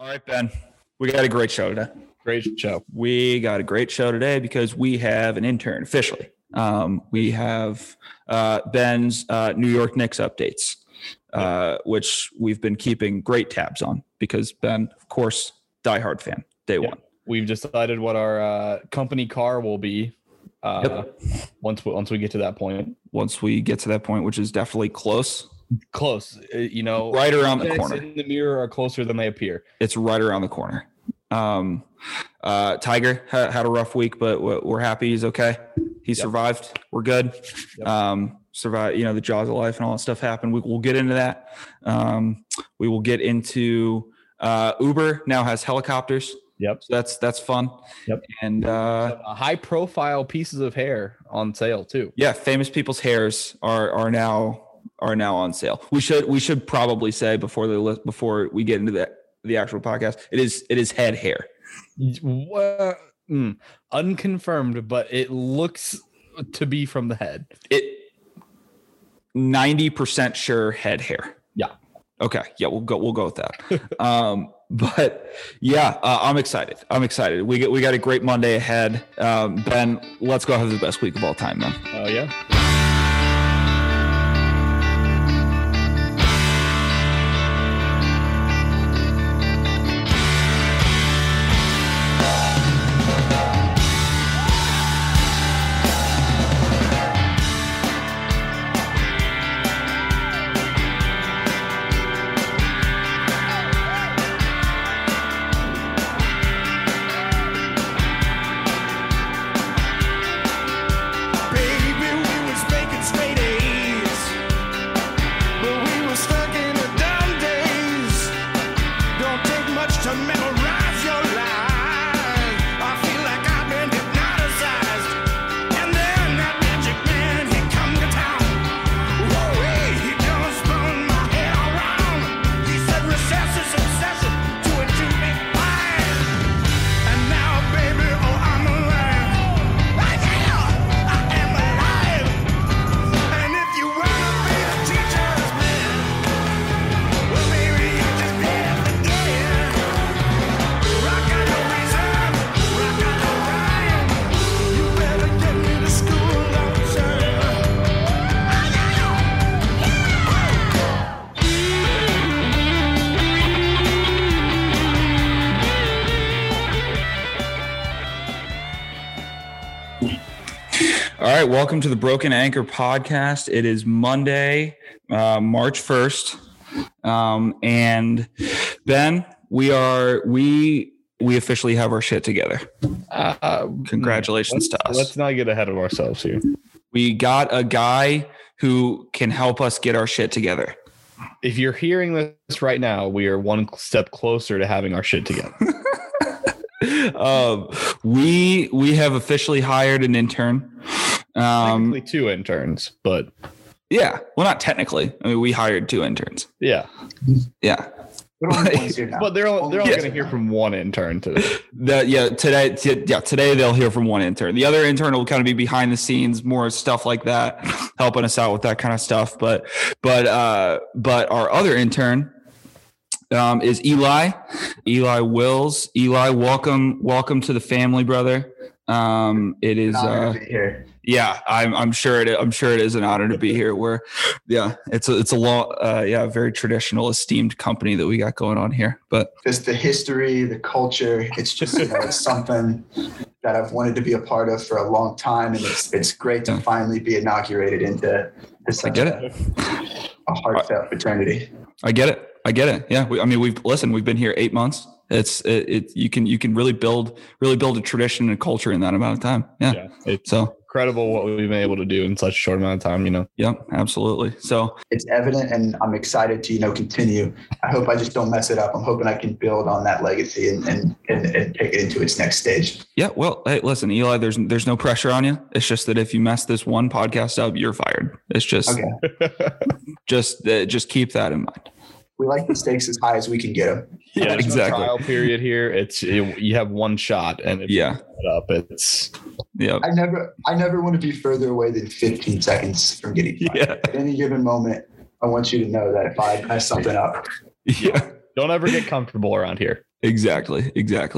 All right, Ben, we got a great show today. Great show. We got a great show today because we have an intern officially. We have Ben's New York Knicks updates, which we've been keeping great tabs on because Ben, of course, diehard fan, day one. We've decided what our company car will be once we get to that point. Once we get to that point, which is definitely close. Close, right around the corner. In the mirror are closer than they appear. It's right around the corner. Tiger had a rough week, but we're happy he's okay. He survived. We're good. Survived. The jaws of life and all that stuff happened. We'll get into that. We will get into Uber now has helicopters. Yep. So that's fun. Yep. And high profile pieces of hair on sale too. Yeah, famous people's hairs are now on sale. We should probably say before we get into the actual podcast, it is head hair. Unconfirmed, but it looks to be from the head. 90% sure head hair. Yeah. Okay. Yeah, we'll go with that. But yeah, I'm excited. We got a great Monday ahead. Ben, let's go have the best week of all time, then. Oh yeah. All right, welcome to the Broken Anchor podcast. It is Monday, March 1st. And Ben, we officially have our shit together. Congratulations to us. Let's not get ahead of ourselves here. We got a guy who can help us get our shit together. If you're hearing this right now, we are one step closer to having our shit together. We have officially hired an intern. Technically two interns, but yeah, well, not technically. I mean, we hired two interns. Yeah. But they're only going to hear from one intern today. Today they'll hear from one intern. The other intern will kind of be behind the scenes, more stuff like that, helping us out with that kind of stuff. But our other intern is Eli Wills. Eli, welcome to the family, brother. It is yeah, I'm sure it is an honor to be here. It's a long, very traditional, esteemed company that we got going on here. But just the history, the culture, it's just it's something that I've wanted to be a part of for a long time, and it's great to finally be inaugurated into this. I get it. A heartfelt fraternity. I get it. Yeah, we've been here 8 months. You can really build a tradition and a culture in that amount of time. Yeah. It's incredible what we've been able to do in such a short amount of time, Yeah, absolutely. So it's evident, and I'm excited to, continue. I hope I just don't mess it up. I'm hoping I can build on that legacy and take it into its next stage. Yeah. Well, hey, listen, Eli, there's no pressure on you. It's just that if you mess this one podcast up, you're fired. It's just, okay. just keep that in mind. We like the stakes as high as we can get them. Yeah, exactly. No trial period here. You have one shot, and if you mess it up, I never want to be further away than 15 seconds from getting fired. Yeah. At any given moment, I want you to know that if I mess something up, don't ever get comfortable around here. Exactly.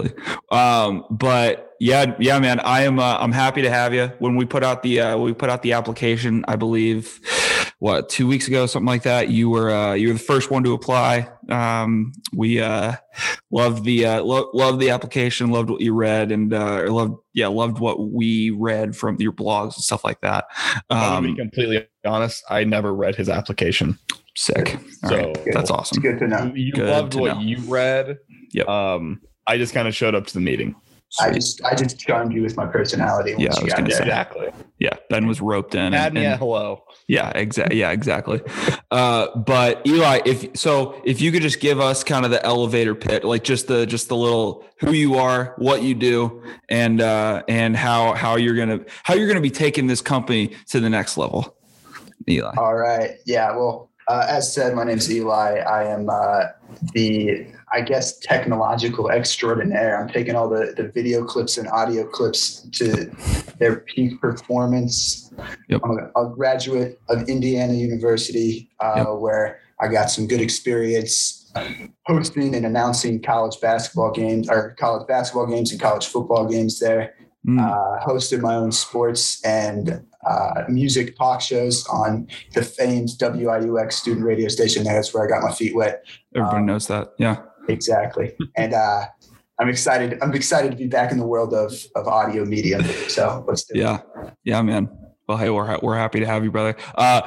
But yeah, man, I'm happy to have you. When we put out the application, I believe 2 weeks ago, something like that, you were the first one to apply. We loved the application, loved what you read, and loved what we read from your blogs and stuff like that. I'm gonna be completely honest, I never read his application. Sick. All So right. That's awesome. It's good to know. You Good loved to what know. you read. Yep. I just kind of showed up to the meeting. I just charmed you with my personality. Yeah, Once I you was got gonna there. say. Exactly. Yeah, Ben was roped in. Had me at hello. Yeah, exactly. But Eli, if you could just give us kind of the elevator pitch, like just the little who you are, what you do, and how you're gonna be taking this company to the next level, Eli. All right. Yeah. Well, as said, my name's Eli. I am the technological extraordinaire. I'm taking all the video clips and audio clips to their peak performance. Yep. I'm a graduate of Indiana University, where I got some good experience hosting and announcing college basketball games and college football games there. Hosted my own sports and music talk shows on the famed WIUX student radio station. That's where I got my feet wet. Everybody knows that. Yeah. Exactly. And I'm excited to be back in the world of audio media. So let's do it. Yeah, man. Well, hey, we're happy to have you, brother.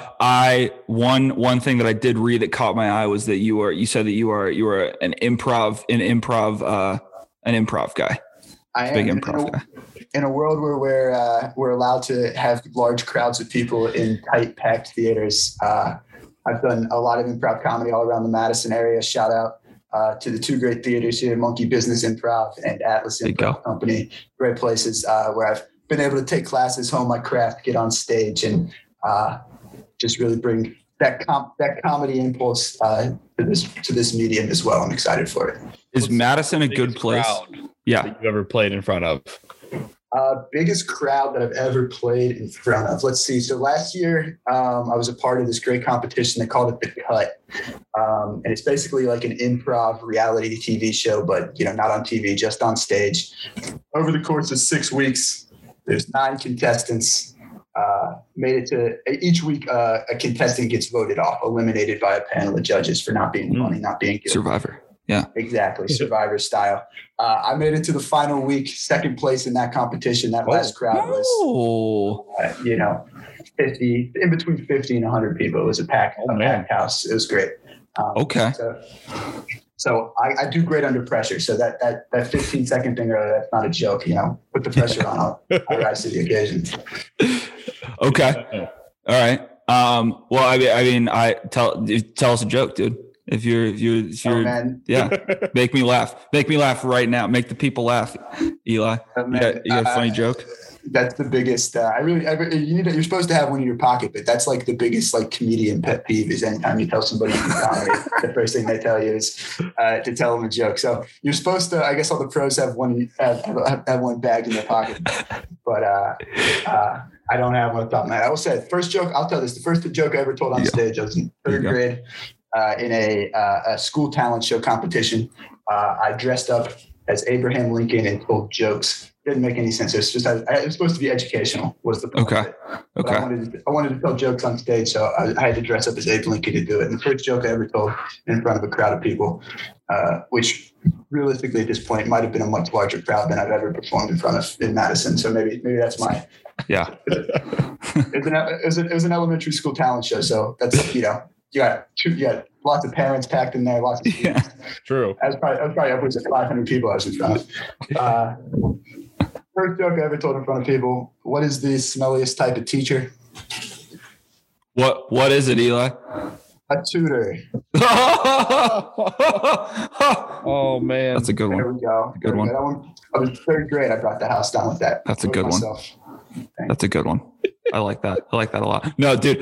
One thing that I did read that caught my eye was that you said that you were an improv guy. I am big improv guy. In a world where we're allowed to have large crowds of people in tight, packed theaters. I've done a lot of improv comedy all around the Madison area. Shout out to the two great theaters here, Monkey Business Improv and Atlas Improv Company. Great places where I've been able to take classes, hone my craft, get on stage, and just really bring that comedy impulse to this medium as well. I'm excited for it. Is Madison a good place? Yeah, that you've ever played in front of? Biggest crowd that I've ever played in front of. Let's see. So last year, I was a part of this great competition. They called it The Cut. And it's basically like an improv reality TV show, but not on TV, just on stage. Over the course of 6 weeks, there's 9 contestants. Made it to each week. A contestant gets voted off, eliminated by a panel of judges for not being funny, not being good. Survivor. Yeah, exactly. Survivor style. I made it to the final week, second place in that competition. That last crowd was, 50, in between 50 and 100 people. It was a packed house. It was great. Okay. So I do great under pressure. So that 15-second thing earlier, that's not a joke. Put the pressure on. I rise to the occasion. Okay. All right. Well, tell us a joke, dude. If you're make me laugh right now. Make the people laugh, Eli. You got a funny joke? That's the biggest. You're supposed to have one in your pocket, but that's like the biggest comedian pet peeve is anytime you tell somebody comedy, the first thing they tell you is to tell them a joke. So you're supposed to. I guess all the pros have one bagged in their pocket, but I don't have one on top of that. I will say first joke. I'll tell this. The first joke I ever told on stage. I was in third grade. In a school talent show competition. I dressed up as Abraham Lincoln and told jokes. Didn't make any sense. It was supposed to be educational was the point. Okay. I wanted to tell jokes on stage, so I had to dress up as Abe Lincoln to do it. And the first joke I ever told in front of a crowd of people, which realistically at this point might have been a much larger crowd than I've ever performed in front of in Madison. So maybe that's my. Yeah. It was an elementary school talent show, so that's You got lots of parents packed in there, lots of students. True. I was probably upwards of 500 people I was in front of. First joke I ever told in front of people. What is the smelliest type of teacher? What is it, Eli? A tutor. Oh man, that's a good one. There we go. Good one. I was third grade. I brought the house down with that. That's a good one. That's a good one. I like that. I like that a lot. No, dude.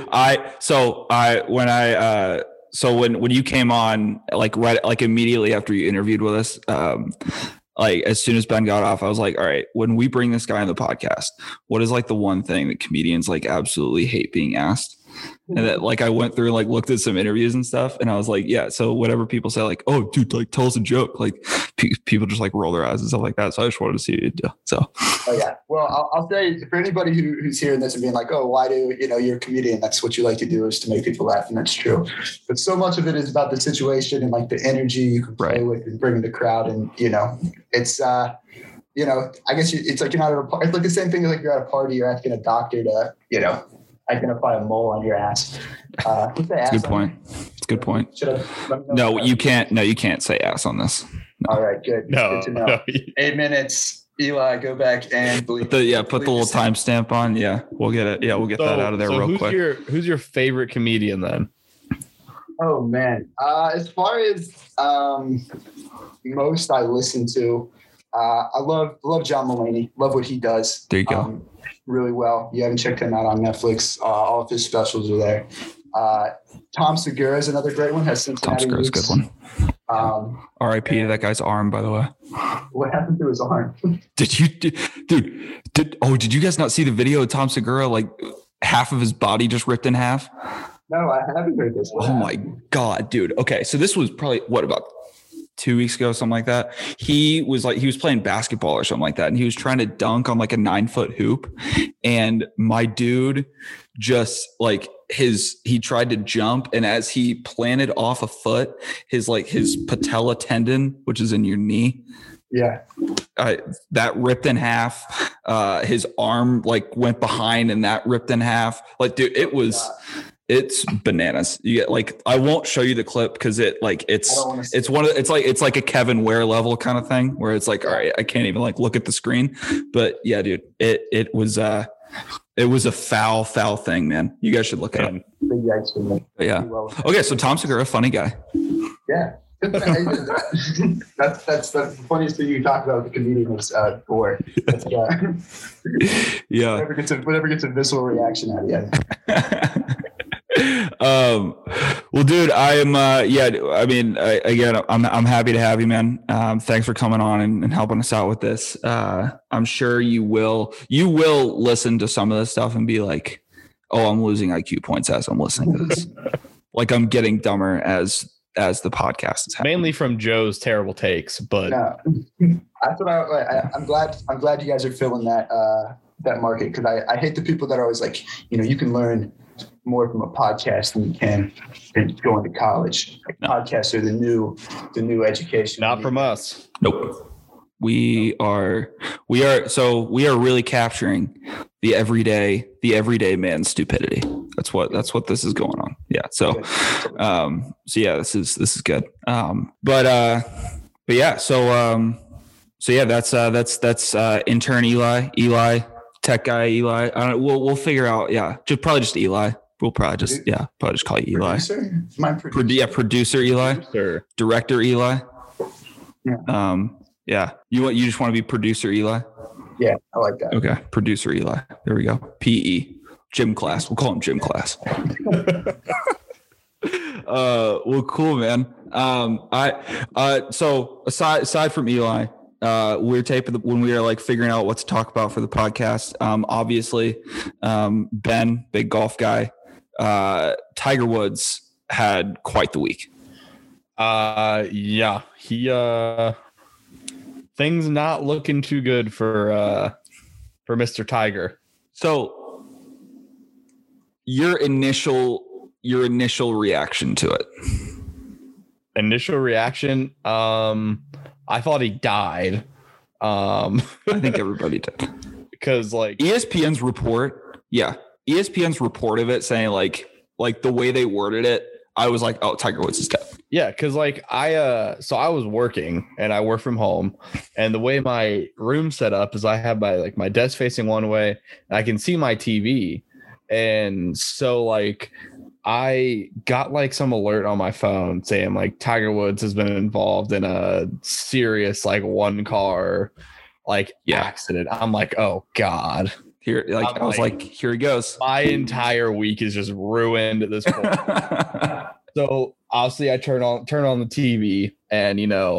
When you came on, immediately after you interviewed with us, as soon as Ben got off, I was like, all right, when we bring this guy on the podcast, what is the one thing that comedians absolutely hate being asked? And that like I went through and like looked at some interviews and stuff, and I was like, yeah. So whatever people say, like, oh, dude, like tell us a joke. Like people just like roll their eyes and stuff like that. So I just wanted to see what you do. So. Oh yeah. Well, I'll say for anybody who's hearing this and being like, oh, why do you're a comedian? That's what you like to do, is to make people laugh, and that's true. But so much of it is about the situation and like the energy you can play with and bring the crowd, and it's. I guess it's like you're not at a party. It's like the same thing as like you're at a party, you're asking a doctor to, identify a mole on your ass. That's a good point. It's a good point. No, you can't. No, you can't say ass on this. No. All right, good. No, good to know. no. 8 minutes. Eli, go back and put the little timestamp on. Yeah, we'll get it. Yeah, we'll get that out of there real quick. Who's your favorite comedian then? Oh man, as far as most I listen to, I love John Mulaney. Love what he does. There you go. Really well. You haven't checked him out on Netflix. All of his specials are there. Tom Segura is another great one. Has Cincinnati. Tom Segura is a good one. R.I.P. to that guy's arm, by the way. What happened to his arm? Did you guys not see the video of Tom Segura? Like half of his body just ripped in half. No, I haven't heard this. Oh my God, dude. Okay. So this was probably about 2 weeks ago, something like that. He was playing basketball or something like that. And he was trying to dunk on like a 9-foot hoop. And my dude just like he tried to jump. And as he planted off a foot, his patella tendon, which is in your knee. Yeah. That ripped in half. His arm like went behind and that ripped in half. Like, dude, it's bananas. You get like, I won't show you the clip because it's like a Kevin Ware level kind of thing where it's like, all right, I can't even like look at the screen, but yeah, dude, it was a foul thing, man. You guys should look at it. Yeah. Okay. So Tom Segura, funny guy. Yeah. that's the funniest thing you talk about with the comedian is gore. Yeah. Whatever gets a visceral reaction out of you. Well, dude, I'm happy to have you, man. Thanks for coming on and helping us out with this. I'm sure you will listen to some of this stuff and be like, oh, I'm losing IQ points as I'm listening to this. Like I'm getting dumber as the podcast is happening. Mainly from Joe's terrible takes, but that's what I'm glad you guys are filling that market, because I hate the people that are always like, you can learn more from a podcast than you can going to college. Podcasts are the new education. Not from us. Nope. We are really capturing the everyday man's stupidity. That's what this is going on. Yeah. So yeah, this is good. But yeah, so yeah, that's intern Eli, tech guy Eli. I don't know. We'll figure out. Yeah, just Eli. We'll probably just call you Eli. Producer? Producer Eli. Producer. Director Eli. Yeah. Yeah. You just want to be producer Eli? Yeah, I like that. Okay. Producer Eli. There we go. PE. Gym class. We'll call him gym class. Well, cool, man. So aside from Eli, we're taping when we are like figuring out what to talk about for the podcast. Obviously, Ben, big golf guy, Tiger Woods had quite the week. Yeah, he things not looking too good for Mr. Tiger. So your initial reaction to it. Initial reaction, I thought he died. I think everybody did. Because like ESPN's report of it saying like the way they worded it, I was like, oh, Tiger Woods is dead. Yeah, because like I was working and I work from home, and the way my room set up is I have my desk facing one way, and I can see my TV. And so like I got like some alert on my phone saying like Tiger Woods has been involved in a serious like one car accident. I'm like, oh God. Here, like I was like, here he goes. My entire week is just ruined at this point. So obviously I turn on the TV and,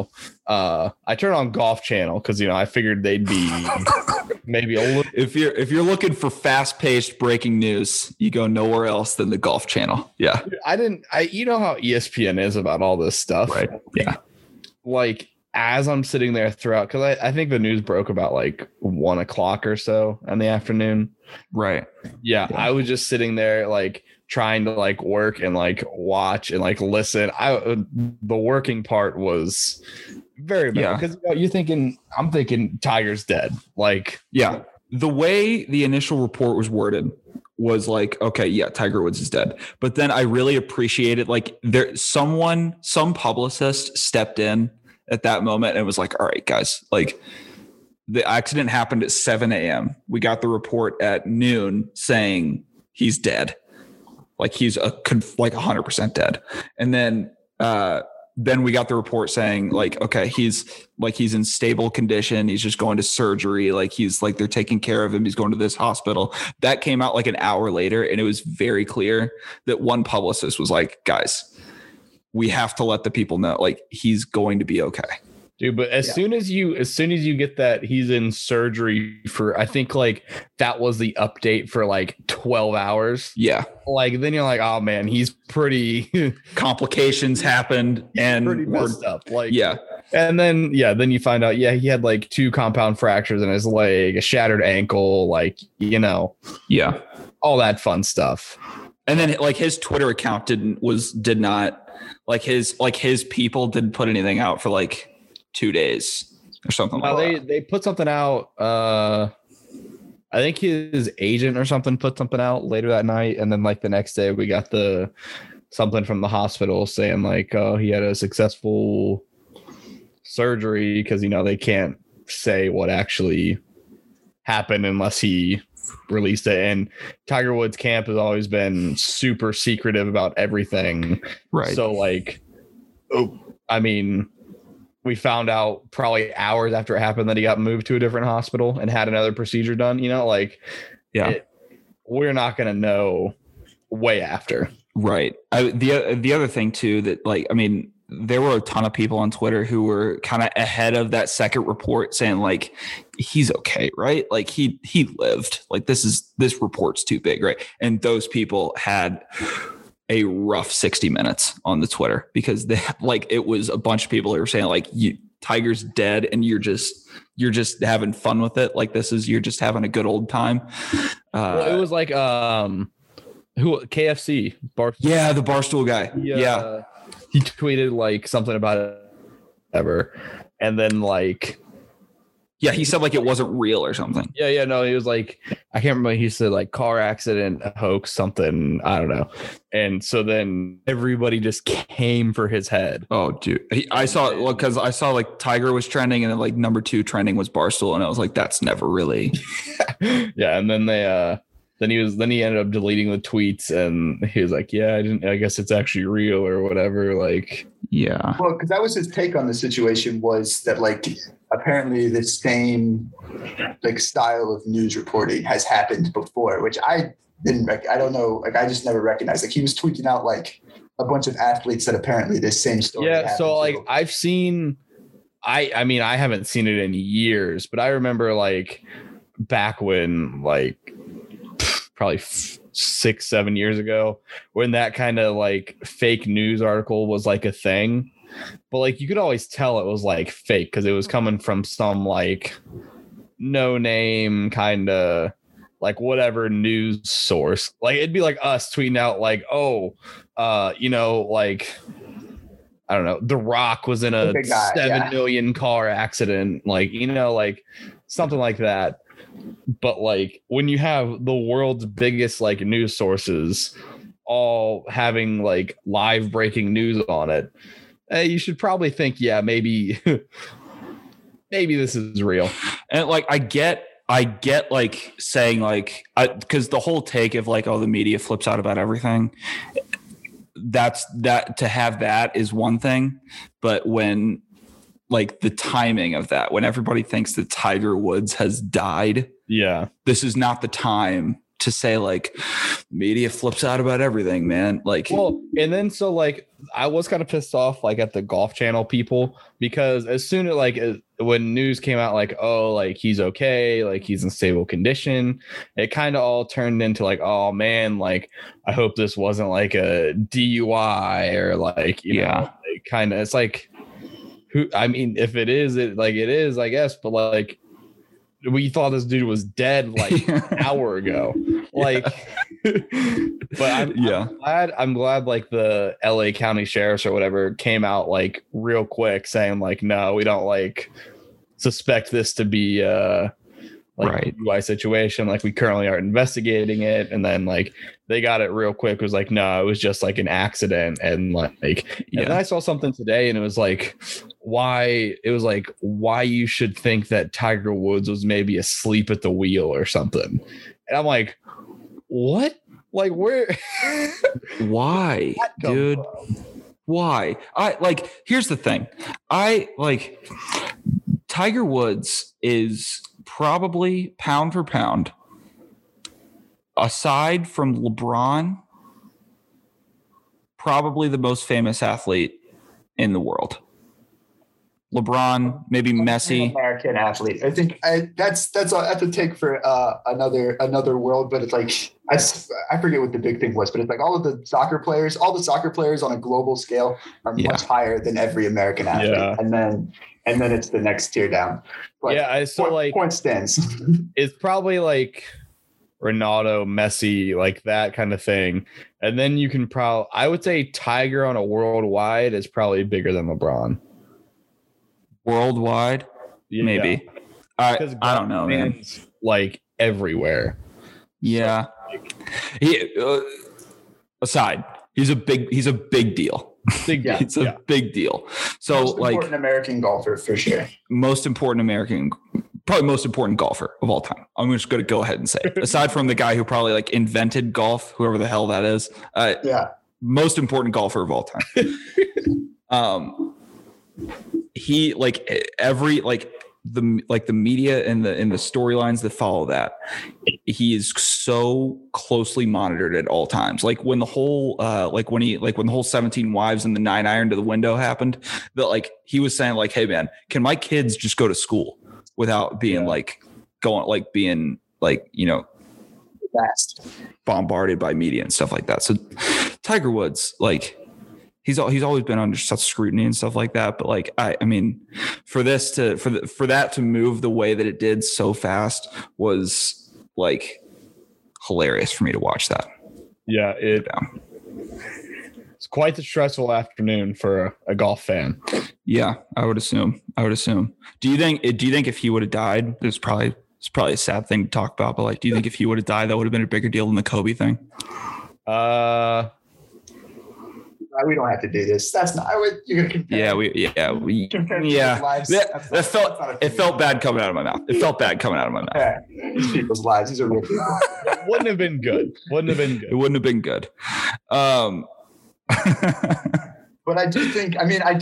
I turn on Golf Channel because, I figured they'd be maybe a little. If you're looking for fast-paced breaking news, you go nowhere else than the Golf Channel. Yeah. You know how ESPN is about all this stuff. Right. Yeah. Like, as I'm sitting there throughout, because I think the news broke about like 1 o'clock or so in the afternoon. Right. Yeah. I was just sitting there like trying to like work and like watch and like listen. The working part was very bad because I'm thinking Tiger's dead. Like, yeah, the way the initial report was worded was like, okay, yeah, Tiger Woods is dead. But then I really appreciated like some publicist stepped in at that moment and was like, all right, guys, like the accident happened at 7 a.m. We got the report at noon saying he's dead. Like he's like 100% dead. And then we got the report saying like, okay, he's in stable condition. He's just going to surgery. Like they're taking care of him. He's going to this hospital. That came out like an hour later. And it was very clear that one publicist was like, guys, we have to let the people know, like he's going to be okay. Dude, but as soon as you get that he's in surgery for, I think like that was the update for like 12 hours. Yeah. Like then you're like, oh man, he's pretty complications happened and pretty messed up. Like, yeah. And then you find out, he had like 2 compound fractures in his leg, a shattered ankle, like, yeah, all that fun stuff. And then like his Twitter account did not like his people didn't put anything out for like 2 days or something like that. They put something out. I think his agent or something put something out later that night. And then like the next day we got something from the hospital saying like, oh, he had a successful surgery because, they can't say what actually happened unless he released it. And Tiger Woods camp has always been super secretive about everything. Right. So like, we found out probably hours after it happened that he got moved to a different hospital and had another procedure done, we're not going to know way after. Right. The other thing too, that there were a ton of people on Twitter who were kind of ahead of that second report saying like, he's okay. Right. Like he lived, like this report's too big. Right. And those people had a rough 60 minutes on the Twitter because it was a bunch of people who were saying like, Tiger's dead and you're just having fun with it. Like you're just having a good old time. Well, it was like, KFC Barstool. Yeah. The Barstool guy. Yeah. He tweeted like something about it ever. And then like, yeah, he said like it wasn't real or something. Yeah, no, he was like, I can't remember. He said like car accident, hoax, something. I don't know. And so then everybody just came for his head. Oh, dude, I saw like Tiger was trending, and then like number 2 trending was Barstool, and I was like, that's never really. Yeah, and then Then he ended up deleting the tweets, and he was like, yeah, I guess it's actually real or whatever. Like, yeah. Well, because that was his take on the situation, was that like apparently the same like style of news reporting has happened before, which I don't know. Like, I just never recognized. Like, he was tweeting out like a bunch of athletes that apparently this same story. Yeah. So like I've seen, I mean, I haven't seen it in years, but I remember like back when like probably 6-7 years ago when that kind of like fake news article was like a thing, but like you could always tell it was like fake because it was coming from some like no name kind of like whatever news source. Like it'd be like us tweeting out like, oh, like I don't know, The Rock was in a 7 million car accident, like, like something like that. But like when you have the world's biggest like news sources all having like live breaking news on it, you should probably think, yeah, maybe this is real. And like I get like saying like, because the whole take of like, oh, the media flips out about everything, that to have that is one thing, but when like the timing of that, when everybody thinks that Tiger Woods has died, yeah, this is not the time to say like media flips out about everything, man. Like, well, and then so like I was kind of pissed off like at the Golf Channel people, because as soon as when news came out like, oh, like he's okay, like he's in stable condition, it kind of all turned into like, oh man, like I hope this wasn't like a DUI or like, you know, kind of, it's like, who, I mean, if it is, it is, I guess, but like we thought this dude was dead like an hour ago. Like, but I'm glad like the LA County sheriffs or whatever came out like real quick saying like, no, we don't like suspect this to be like UI situation. Like we currently are investigating it. And then like they got it real quick. It was like, no, it was just like an accident. And and then I saw something today and it was like, why you should think that Tiger Woods was maybe asleep at the wheel or something. And I'm like, what? Like where? Why, dude? Why? Here's the thing. Tiger Woods is probably pound for pound, aside from LeBron, probably the most famous athlete in the world. LeBron, maybe Messi. American athlete. I think that's a take for another world, but it's like I forget what the big thing was, but it's like all the soccer players on a global scale are much higher than every American athlete, and then it's the next tier down. But point stands. It's probably like Ronaldo, Messi, like that kind of thing, and then you can I would say Tiger on a worldwide is probably bigger than LeBron. Worldwide, maybe. I don't know, man. Like everywhere. Yeah. Aside, he's a big deal. It's a big deal. So most important American golfer for sure. Probably most important golfer of all time. I'm just going to go ahead and say it. Aside from the guy who probably like invented golf, whoever the hell that is. Most important golfer of all time. He the media and the storylines that follow that, he is so closely monitored at all times. Like when the whole when the whole 17 wives and the 9-iron to the window happened, that like he was saying like, hey man, can my kids just go to school without being being bombarded by media and stuff like that. So Tiger Woods, like he's always been under such scrutiny and stuff like that. But like, I mean, for that to move the way that it did so fast was like hilarious for me to watch that. Yeah. It's quite the stressful afternoon for a golf fan. Yeah, I would assume. Do you think if he would have died, it's probably a sad thing to talk about, but like, do you think if he would have died, that would have been a bigger deal than the Kobe thing? We don't have to do this. That's not. You're gonna compare. It felt bad coming out of my mouth. Yeah, these people's lives. These are real people. It wouldn't have been good. It wouldn't have been good. But I do think.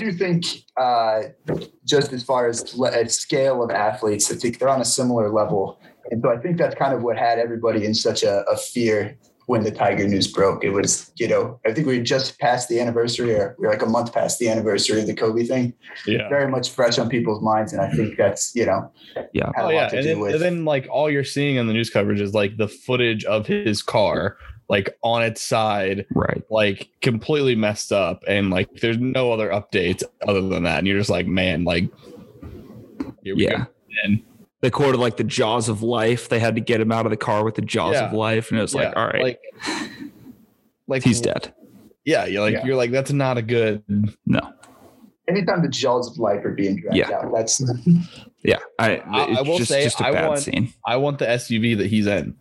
Just as far as a scale of athletes, I think they're on a similar level, and so I think that's kind of what had everybody in such a fear when the Tiger news broke. It was, I think we just passed the anniversary, or we're like a month past the anniversary of the Kobe thing. Yeah. Very much fresh on people's minds. And I think that's, And then like all you're seeing in the news coverage is like the footage of his car, like on its side, right? Like completely messed up. And like, there's no other updates other than that. And you're just like, man, like, here we go. And they quoted like the jaws of life. They had to get him out of the car with the jaws of life. And it was like, all right, like he's dead. Yeah. You're like, that's not a good. No. Anytime the jaws of life are being dragged out, that's. Yeah. I will say, I want the SUV that he's in.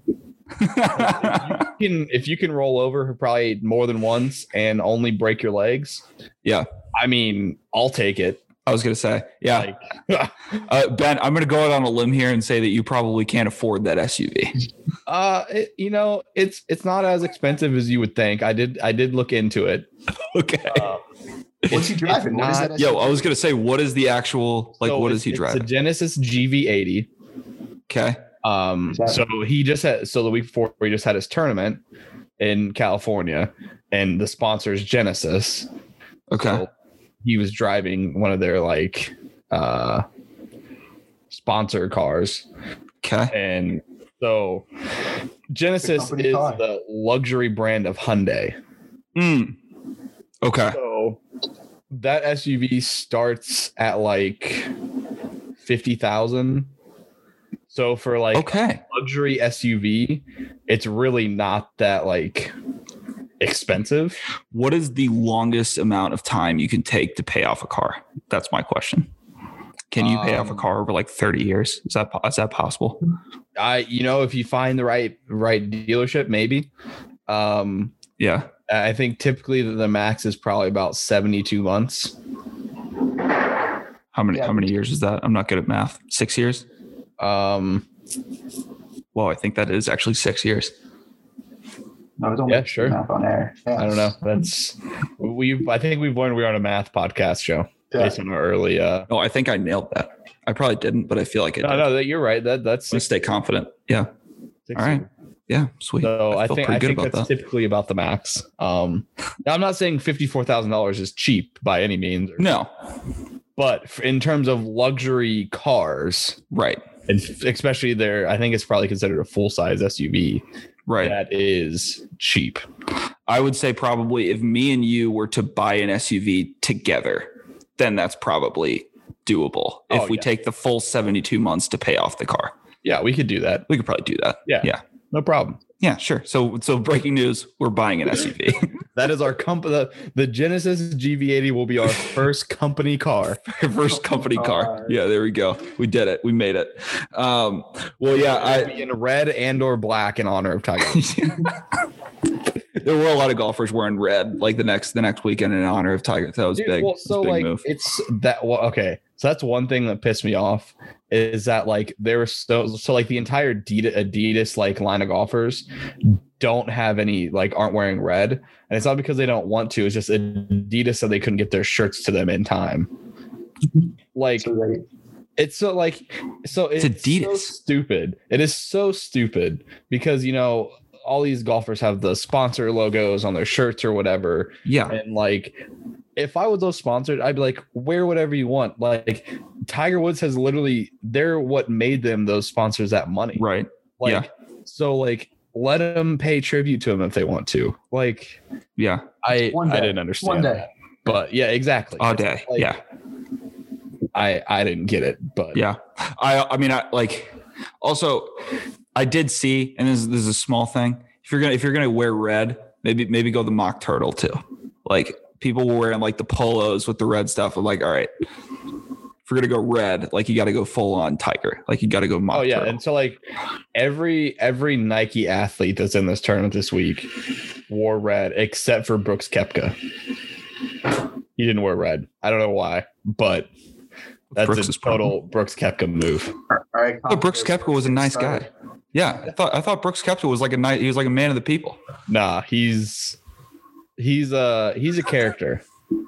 if you can roll over probably more than once and only break your legs. Yeah. I mean, I'll take it. I was going to say, Ben, I'm going to go out on a limb here and say that you probably can't afford that SUV. It's not as expensive as you would think. I did look into it. Okay. What's he driving? I was going to say, what is the actual, what is he driving? It's a Genesis GV80. Okay. So the week before he just had his tournament in California, and the sponsor is Genesis. Okay. So he was driving one of their like sponsor cars. Okay. And so Genesis company is car. the luxury brand of Hyundai. Okay. So that SUV starts at like 50,000. So for like Okay. luxury SUV, it's really not that like expensive. What is the longest amount of time you can take to pay off a car? That's my question. Can you pay off a car over like 30 years? Is that possible? If you find the right dealership, maybe. Yeah. I think typically the max is probably about 72 months. How many years is that? I'm not good at math. 6 years? Well, I think that is actually 6 years. No, it's only sure. math on air. Yeah. I don't know. I think we've learned we're on a math podcast show based on our early. Oh, I think I nailed that. I probably didn't, but I feel like I did. No, you're right. That's I'm gonna stay confident. Yeah. 6 All right. years. Yeah. Sweet. So I feel think pretty good about that's that. typically about the max. Now I'm not saying $54,000 is cheap by any means. No. But in terms of luxury cars, Right. and especially I think it's probably considered a full size SUV. Right. That is cheap. I would say probably if me and you were to buy an SUV together, then that's probably doable. If we take the full 72 months to pay off the car. Yeah, we could do that. We could probably do that. Yeah. Yeah. No problem. Yeah, sure. So breaking news, we're buying an SUV. That is our company. The Genesis GV80 will be our first company car. First company car. Yeah, there we go. We did it. We made it. Well, yeah, It'll be in red and or black in honor of Tiger. There were a lot of golfers wearing red like the next weekend in honor of Tiger. That was big. Well, so big like move. it's that. Well, okay, so that's one thing that pissed me off is that like there were so like the entire Adidas like line of golfers don't have any like aren't wearing red, and it's not because they don't want to. It's just Adidas said they couldn't get their shirts to them in time. Like it's so like so it's Adidas. so stupid. It is so stupid because all these golfers have the sponsor logos on their shirts or whatever. Yeah. And like, if I was those sponsored, I'd be like, wear whatever you want. Like Tiger Woods has they're what made them those sponsors that money. Right. Like, yeah. So like, let them pay tribute to him if they want to. Like, yeah. I didn't understand. One day. That. But yeah, exactly. All day. Like, yeah. I didn't get it, but yeah. I mean, also I did see, and this is a small thing. If you're gonna wear red, maybe go the mock turtle too. Like people were wearing like the polos with the red stuff. I'm like, all right, if you're gonna go red, like you got to go full on Tiger. Like you got to go mock. Oh yeah, turtle. and so like every Nike athlete that's in this tournament this week wore red except for Brooks Koepka. He didn't wear red. I don't know why, but that's Brooks a total Brooks Koepka move. All right. I thought Brooks Koepka was a nice guy. Yeah, I thought Brooks Koepka was like he was like a man of the people. Nah, he's a character.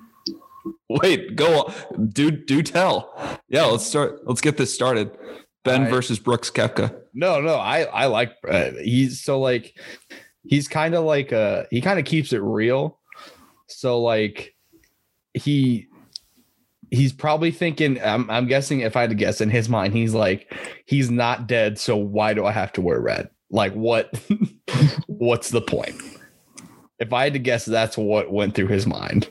Wait, go on. Do tell. Yeah, let's get this started. Ben versus Brooks Koepka. No, I like he's so like he's kind of like he kind of keeps it real. So like he's probably thinking, I'm guessing if I had to guess in his mind, he's like, he's not dead. So why do I have to wear red? Like what's the point? If I had to guess, that's what went through his mind.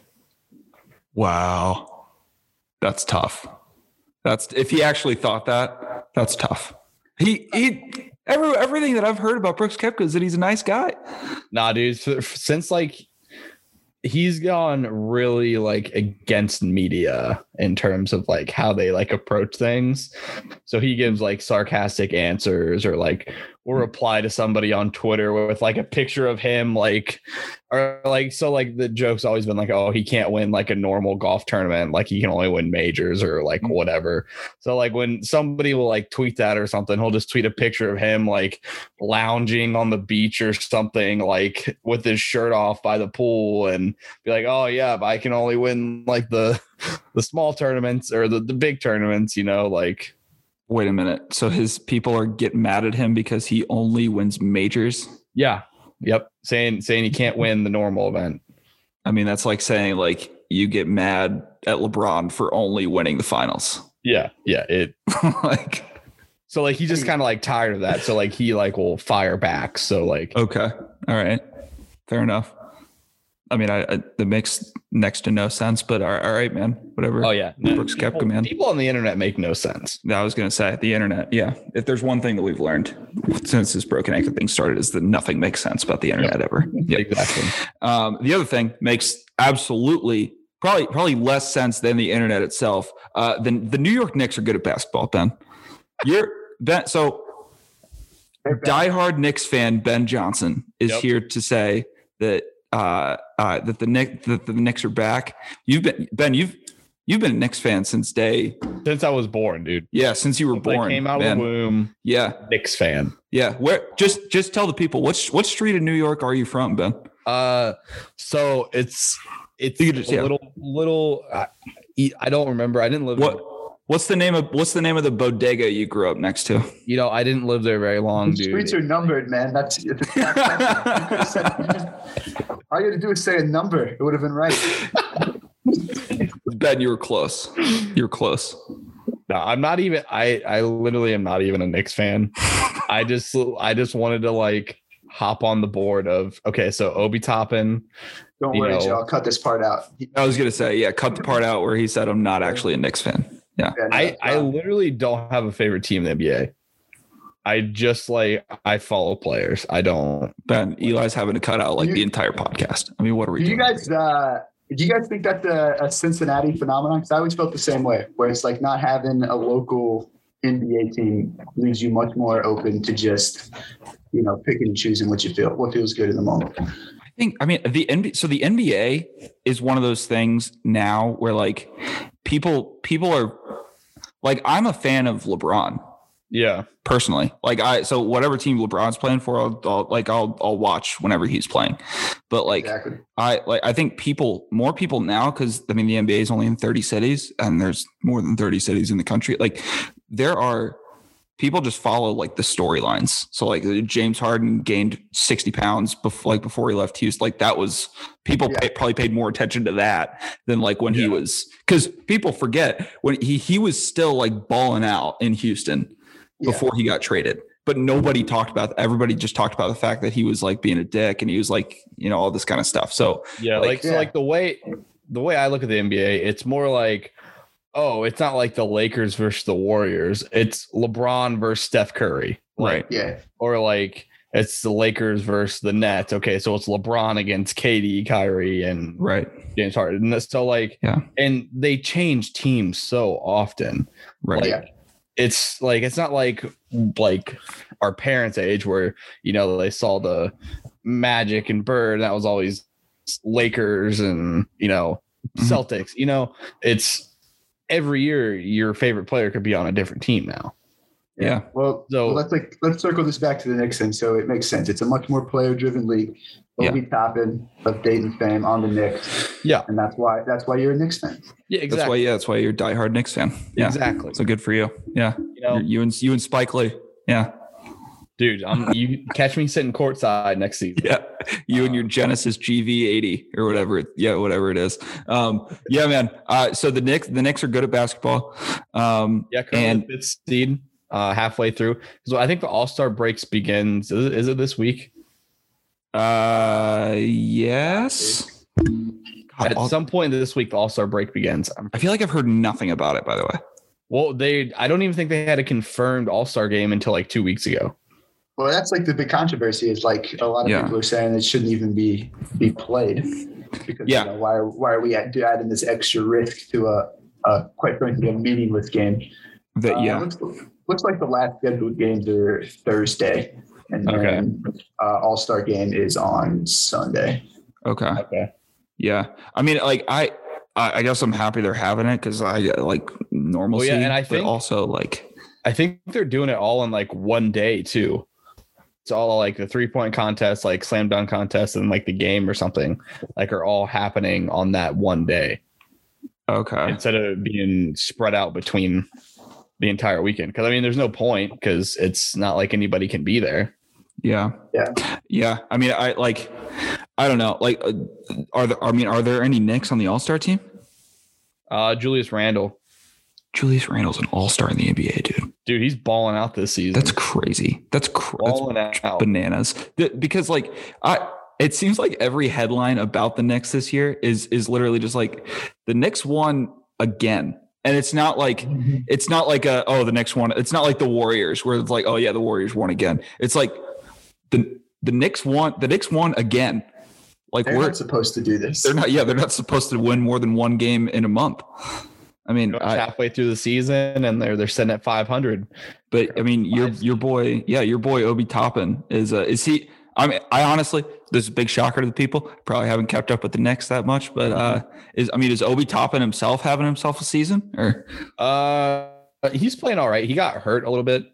Wow. That's tough. If he actually thought that, that's tough. Everything that I've heard about Brooks Koepka is that he's a nice guy. Nah, dude, since like, he's gone really like against media in terms of like how they like approach things. So he gives like sarcastic answers or like will reply to somebody on Twitter with like a picture of him like or like so like the joke's always been like, oh, he can't win like a normal golf tournament, like he can only win majors or like whatever. So like when somebody will like tweet that or something, he'll just tweet a picture of him like lounging on the beach or something like with his shirt off by the pool and be like, oh yeah, but I can only win like the small tournaments or the big tournaments, like. Wait a minute. So his people are getting mad at him because he only wins majors? Yeah. Yep. Saying he can't win the normal event. I mean, that's like saying like you get mad at LeBron for only winning the finals. Yeah. It Like, so like he's just kind of like tired of that. So like he like will fire back. So like okay, all right, fair enough. I mean, it makes next to no sense, but all right, man, whatever. oh yeah, Brooks Koepka, man. People on the internet make no sense. I was going to say the internet. Yeah. If there's one thing that we've learned since this broken ankle thing started is that nothing makes sense about the internet ever. Yep. Exactly. The other thing makes absolutely probably less sense than the internet itself. Then the New York Knicks are good at basketball, Ben. So diehard Knicks fan Ben Johnson is here to say that that the Knicks are back. You've been a Knicks fan since I was born, dude. Yeah, since you were born. Came out of the womb. Yeah, Knicks fan. Yeah, where just tell the people what street in New York are you from, Ben? So it's a little. I don't remember. I didn't live. What's the name of the bodega you grew up next to? You know, I didn't live there very long, dude. Streets are numbered, man. That's all you had to do is say a number. It would have been right. Ben, you were close. You're close. No, I'm not even. I literally am not even a Knicks fan. I just wanted to like hop on the board of okay. So Obi Toppin. Don't worry, Joe. I'll cut this part out. I was gonna say, yeah, cut the part out where he said I'm not actually a Knicks fan. Yeah, I literally don't have a favorite team in the NBA. I follow players. I don't. Ben, Eli's having to cut out like the entire podcast. I mean, what are we doing? Do you guys think that's a Cincinnati phenomenon? Because I always felt the same way, where it's like not having a local NBA team leaves you much more open to just, picking and choosing what feels good in the moment. The NBA is one of those things now where like people are like, I'm a fan of LeBron. Yeah. Personally, so whatever team LeBron's playing for, I'll watch whenever he's playing. But exactly. I think more people now, because I mean the NBA is only in 30 cities and there's more than 30 cities in the country. Like there are people just follow like the storylines. So like James Harden gained 60 pounds before he left Houston. Like that was probably paid more attention to that than like when he was, because people forget when he was still like balling out in Houston before he got traded, but nobody talked about. Everybody just talked about the fact that he was like being a dick and he was like all this kind of stuff. So the way I look at the NBA, it's more like, oh, it's not like the Lakers versus the Warriors. It's LeBron versus Steph Curry. Right. Yeah. Or like it's the Lakers versus the Nets. Okay. So it's LeBron against KD, Kyrie, and James Harden. And so and they change teams so often. Right. It's not like our parents' age where, they saw the Magic and Bird. And that was always Lakers and, Celtics, it's, every year your favorite player could be on a different team now. Yeah. Well, let's circle this back to the Knicks, and so it makes sense. It's a much more player-driven league. Obi Toppin of Dayton fame on the Knicks. Yeah, and that's why you're a Knicks fan. Yeah, exactly. That's why you're a diehard Knicks fan. Yeah, exactly. So good for you. Yeah, you and Spike Lee. Yeah, dude, you catch me sitting courtside next season. Yeah, you and your Genesis GV80 or whatever. Whatever it is. Yeah, man. So the Knicks are good at basketball. And fifth seed, halfway through. So I think the All-Star breaks begins. Is it this week? Yes. God, at some point this week, the All-Star break begins. I feel like I've heard nothing about it, by the way. Well, I don't even think they had a confirmed All-Star game until like 2 weeks ago. Well, that's like the big controversy is like a lot of people are saying it shouldn't even be played because why are we adding this extra risk to a quite frankly a meaningless game? Looks like the last scheduled games are Thursday, and then All-Star game is on Sunday. Okay. Yeah, I mean, like I guess I'm happy they're having it because I like normalcy. And I think also like I think they're doing it all in like one day too. It's all like the 3-point contest, like slam dunk contest, and like the game or something like are all happening on that one day. Okay. Instead of being spread out between the entire weekend. Cause I mean, there's no point because it's not like anybody can be there. Yeah. I mean, I don't know. Like, are there any Knicks on the All-Star team? Julius Randle. Julius Randle's an All-Star in the NBA, dude. Dude, he's balling out this season. That's crazy. That's bananas. Because like it seems like every headline about the Knicks this year is literally just like the Knicks won again. And it's not like the Knicks won. It's not like the Warriors where it's like, oh yeah, the Warriors won again. It's like the Knicks won. The Knicks won again. Like they're not supposed to do this. They're not supposed to win more than one game in a month. I mean, halfway through the season and they're sitting at 500. But I mean, your boy Obi Toppin is he? I mean, I honestly, this is a big shocker to the people. Probably haven't kept up with the Knicks that much, but is Obi Toppin himself having himself a season? Or he's playing all right. He got hurt a little bit,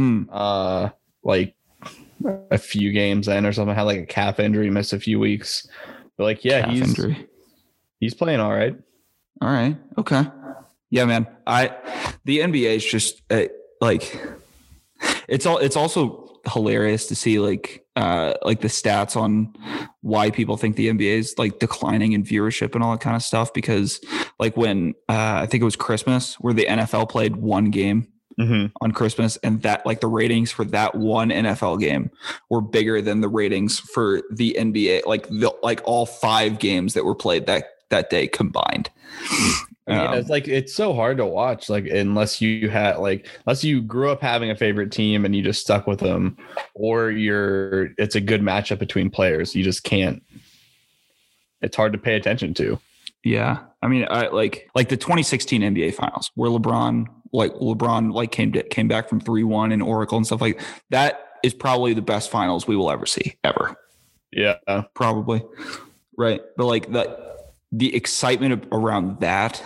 like a few games in or something. Had like a calf injury, missed a few weeks. But like, yeah, he's playing all right. All right, okay, yeah, man. The NBA is just like it's also hilarious to see like the stats on why people think the NBA is like declining in viewership and all that kind of stuff, because like when I think it was Christmas where the NFL played one game on Christmas, and that like the ratings for that one NFL game were bigger than the ratings for the NBA, like all 5 games that were played that day combined. It's like it's so hard to watch, like unless you grew up having a favorite team and you just stuck with them, or it's a good matchup between players. You just can't. It's hard to pay attention to. Yeah, I mean, I like the 2016 NBA Finals where LeBron came back from 3-1 in Oracle and stuff like that. Is probably the best finals we will ever see ever. Yeah, probably. Right, but like the excitement around that,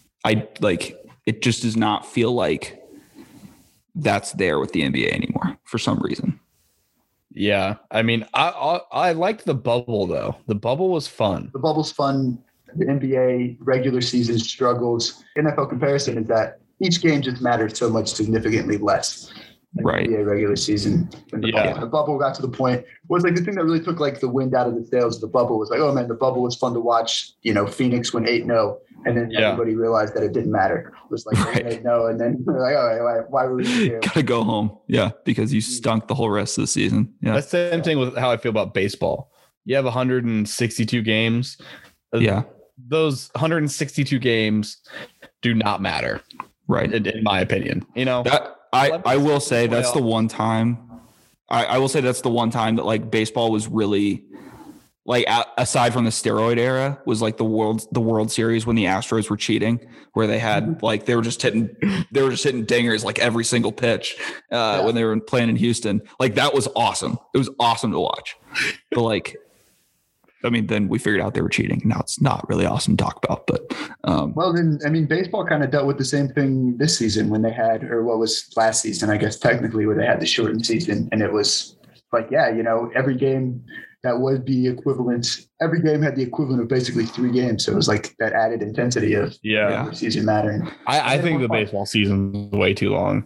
it just does not feel like that's there with the NBA anymore for some reason. Yeah. I mean, I liked the bubble though. The bubble was fun. The bubble's fun. The NBA regular season struggles. NFL comparison is that each game just matters so much significantly less. Right. NBA regular season. The bubble got to the point was like the thing that really took like the wind out of the sails of the bubble was like, oh man, the bubble was fun to watch. Phoenix went 8-0, and then everybody realized that it didn't matter. It was like 8-0, and then they're like, oh, why were we here? Gotta go home. Yeah, because you stunk the whole rest of the season. Yeah, that's the same thing with how I feel about baseball. You have 162 games. Yeah, those 162 games do not matter. Right, in my opinion. That I will say that's the one time. I will say that's the one time that like baseball was really like aside from the steroid era was like the World Series when the Astros were cheating, where they had like they were just hitting dingers like every single pitch when they were playing in Houston. Like that was awesome. It was awesome to watch. But like, I mean, then we figured out they were cheating. Now it's not really awesome to talk about, but baseball kind of dealt with the same thing this season when they had, or what was last season, I guess technically, where they had the shortened season, and it was like, every game that would be equivalent. Every game had the equivalent of basically 3 games, so it was like that added intensity of season mattering. I think the baseball season is way too long.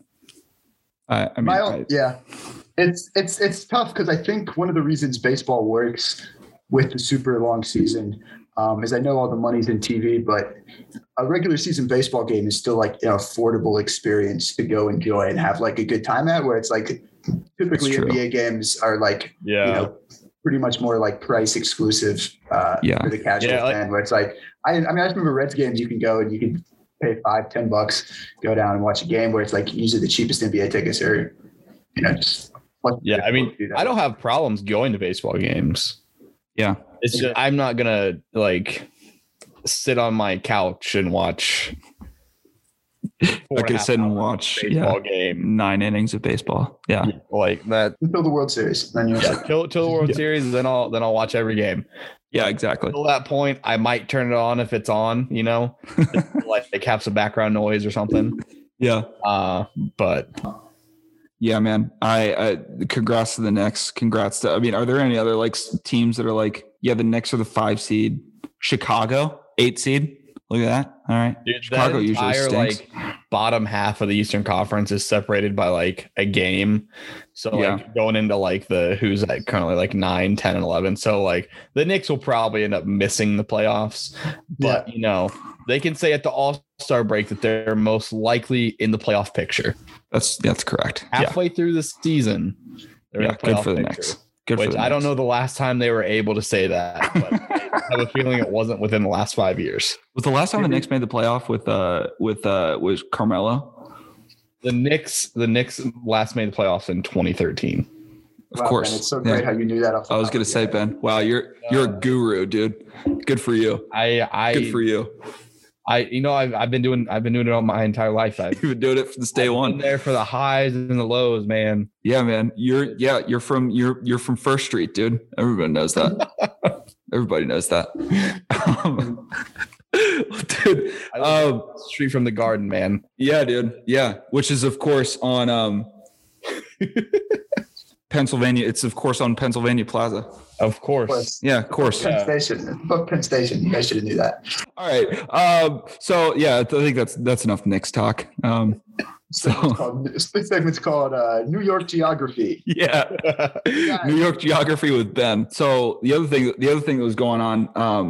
It's tough because I think one of the reasons baseball works with the super long season is I know all the money's in TV, but a regular season baseball game is still like an affordable experience to go enjoy and have like a good time at, where it's like typically NBA games are like, pretty much more like price exclusive for the casual fan, where it's like, I just remember Reds games, you can go and you can pay $5-10, go down and watch a game, where it's like usually the cheapest NBA tickets are, just. I mean, I don't have problems going to baseball games. Yeah. It's just, I'm not going to like sit on my couch and watch. I could sit and watch baseball game, 9 innings of baseball. Yeah. Like that until the World Series. Then till the World Series. And then I'll watch every game. Yeah, exactly. Until that point, I might turn it on if it's on, like have some background noise or something. Yeah. But yeah, man. I congrats to the Knicks. Congrats to. I mean, are there any other like teams that are like, the Knicks are the 5 seed, Chicago 8 seed. Look at that. All right, dude, Chicago usually stinks. bottom half of the Eastern Conference is separated by like a game. So like going into like the who's at currently like 9, 10, and 11. So like the Knicks will probably end up missing the playoffs. But you know, they can say at the All-Star break that they're most likely in the playoff picture. That's correct. Halfway through the season, they're in the playoff good for the picture. Knicks. Good Which for the I don't Knicks. know the last time they were able to say that, but I have a feeling it wasn't within the last 5 years. Was the last time the Knicks made the playoff with was Carmelo? The Knicks last made the playoffs in 2013. Of course. Ben, it's so great how you knew that. I was going to say, Ben, wow, you're a guru, dude. Good for you. Good for you. I've been doing it all my entire life. You've been doing it since day one. Been there for the highs and the lows, man. Yeah, man. You're from First Street, dude. Everybody knows that. Everybody knows that. Dude, street from the Garden, man. Yeah, dude. Yeah, which is of course on Pennsylvania. It's of course on Pennsylvania Plaza. Of course. Yeah, of course. Penn Station. Book Penn Station. You guys should have knew that. All right. So yeah, I think that's enough Knicks talk. This segment's called New York Geography. Yeah. New York Geography with Ben. So the other thing that was going on,